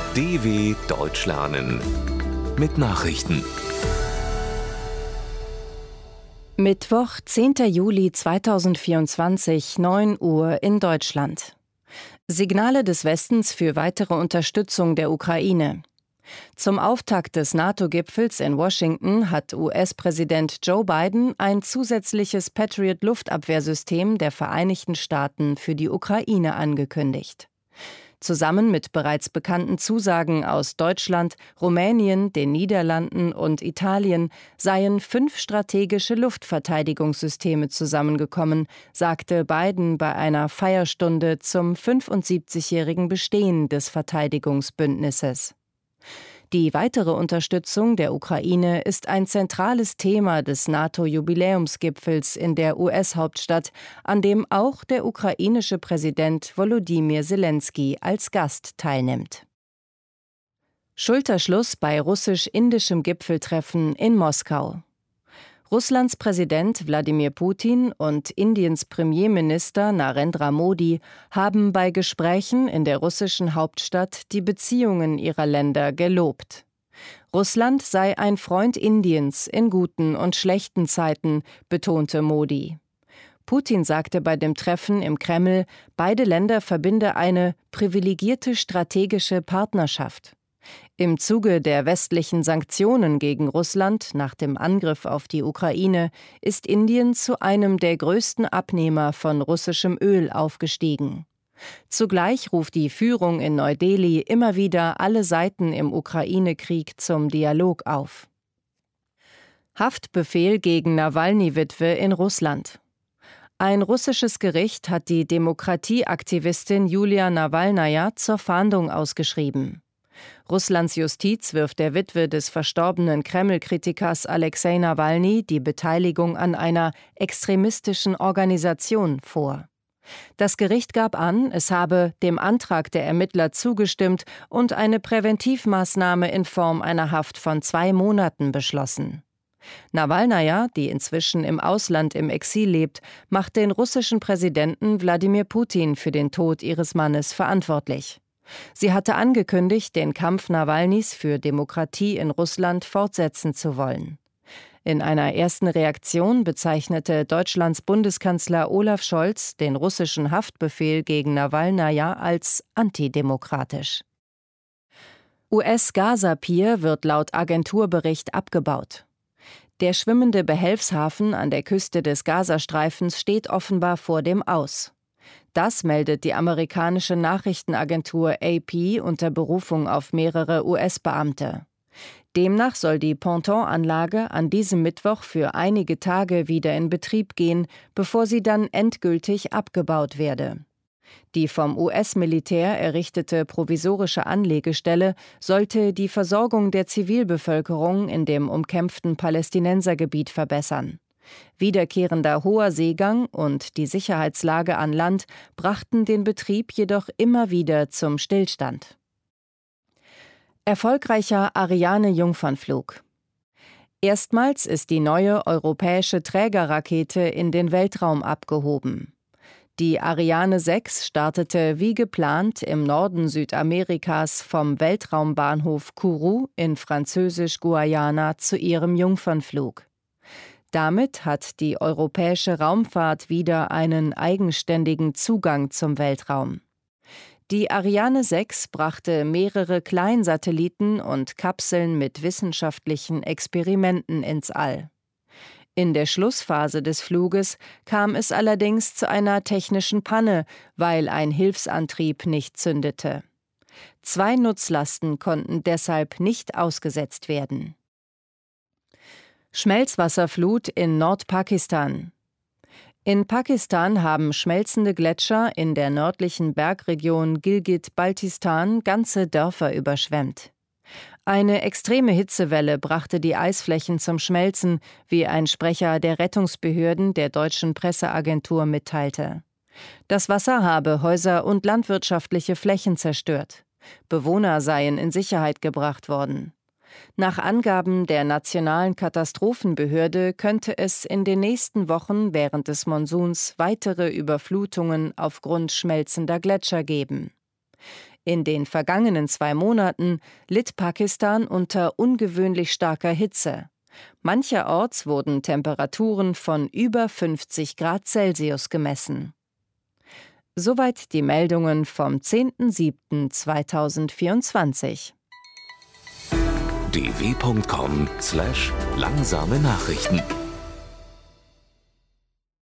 DW Deutsch lernen mit Nachrichten. Mittwoch, 10. Juli 2024, 9 Uhr in Deutschland. Signale des Westens für weitere Unterstützung der Ukraine. Zum Auftakt des NATO-Gipfels in Washington hat US-Präsident Joe Biden ein zusätzliches Patriot-Luftabwehrsystem der Vereinigten Staaten für die Ukraine angekündigt. Zusammen mit bereits bekannten Zusagen aus Deutschland, Rumänien, den Niederlanden und Italien seien 5 strategische Luftverteidigungssysteme zusammengekommen, sagte Biden bei einer Feierstunde zum 75-jährigen Bestehen des Verteidigungsbündnisses. Die weitere Unterstützung der Ukraine ist ein zentrales Thema des NATO-Jubiläumsgipfels in der US-Hauptstadt, an dem auch der ukrainische Präsident Volodymyr Zelensky als Gast teilnimmt. Schulterschluss bei russisch-indischem Gipfeltreffen in Moskau. Russlands Präsident Wladimir Putin und Indiens Premierminister Narendra Modi haben bei Gesprächen in der russischen Hauptstadt die Beziehungen ihrer Länder gelobt. Russland sei ein Freund Indiens in guten und schlechten Zeiten, betonte Modi. Putin sagte bei dem Treffen im Kreml, beide Länder verbinde eine privilegierte strategische Partnerschaft. Im Zuge der westlichen Sanktionen gegen Russland nach dem Angriff auf die Ukraine ist Indien zu einem der größten Abnehmer von russischem Öl aufgestiegen. Zugleich ruft die Führung in Neu-Delhi immer wieder alle Seiten im Ukraine-Krieg zum Dialog auf. Haftbefehl gegen Nawalny-Witwe in Russland. Ein russisches Gericht hat die Demokratieaktivistin Julia Nawalnaja zur Fahndung ausgeschrieben. Russlands Justiz wirft der Witwe des verstorbenen Kreml-Kritikers Alexei Nawalny die Beteiligung an einer extremistischen Organisation vor. Das Gericht gab an, es habe dem Antrag der Ermittler zugestimmt und eine Präventivmaßnahme in Form einer Haft von 2 Monaten beschlossen. Nawalnaja, die inzwischen im Ausland im Exil lebt, macht den russischen Präsidenten Wladimir Putin für den Tod ihres Mannes verantwortlich. Sie hatte angekündigt, den Kampf Nawalnys für Demokratie in Russland fortsetzen zu wollen. In einer ersten Reaktion bezeichnete Deutschlands Bundeskanzler Olaf Scholz den russischen Haftbefehl gegen Nawalnaja als antidemokratisch. US-Gaza-Pier wird laut Agenturbericht abgebaut. Der schwimmende Behelfshafen an der Küste des Gazastreifens steht offenbar vor dem Aus. Das meldet die amerikanische Nachrichtenagentur AP unter Berufung auf mehrere US-Beamte. Demnach soll die Pontonanlage an diesem Mittwoch für einige Tage wieder in Betrieb gehen, bevor sie dann endgültig abgebaut werde. Die vom US-Militär errichtete provisorische Anlegestelle sollte die Versorgung der Zivilbevölkerung in dem umkämpften Palästinensergebiet verbessern. Wiederkehrender hoher Seegang und die Sicherheitslage an Land brachten den Betrieb jedoch immer wieder zum Stillstand. Erfolgreicher Ariane-Jungfernflug. Erstmals ist die neue europäische Trägerrakete in den Weltraum abgehoben. Die Ariane 6 startete wie geplant im Norden Südamerikas vom Weltraumbahnhof Kourou in Französisch-Guayana zu ihrem Jungfernflug. Damit hat die europäische Raumfahrt wieder einen eigenständigen Zugang zum Weltraum. Die Ariane 6 brachte mehrere Kleinsatelliten und Kapseln mit wissenschaftlichen Experimenten ins All. In der Schlussphase des Fluges kam es allerdings zu einer technischen Panne, weil ein Hilfsantrieb nicht zündete. 2 Nutzlasten konnten deshalb nicht ausgesetzt werden. Schmelzwasserflut in Nordpakistan. In Pakistan haben schmelzende Gletscher in der nördlichen Bergregion Gilgit-Baltistan ganze Dörfer überschwemmt. Eine extreme Hitzewelle brachte die Eisflächen zum Schmelzen, wie ein Sprecher der Rettungsbehörden der deutschen Presseagentur mitteilte. Das Wasser habe Häuser und landwirtschaftliche Flächen zerstört. Bewohner seien in Sicherheit gebracht worden. Nach Angaben der Nationalen Katastrophenbehörde könnte es in den nächsten Wochen während des Monsuns weitere Überflutungen aufgrund schmelzender Gletscher geben. In den vergangenen 2 Monaten litt Pakistan unter ungewöhnlich starker Hitze. Mancherorts wurden Temperaturen von über 50 Grad Celsius gemessen. Soweit die Meldungen vom 10.07.2024. dw.com/langsame Nachrichten